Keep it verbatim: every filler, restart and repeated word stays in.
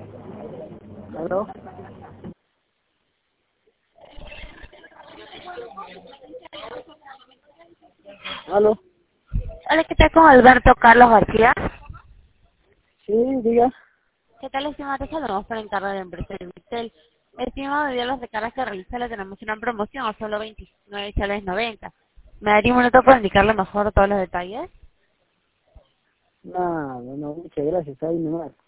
¿Aló? ¿Aló? Hola, ¿qué tal con Alberto Carlos García? Sí, diga. ¿Qué tal, estimado? Saludos por encargo de la empresa de Vitel. Estimado, debido a las recargas que realiza, le tenemos una promoción a solo veintinueve soles noventa. ¿Me daría un minuto para indicarle mejor todos los detalles? No, no, muchas gracias, ahí nomás.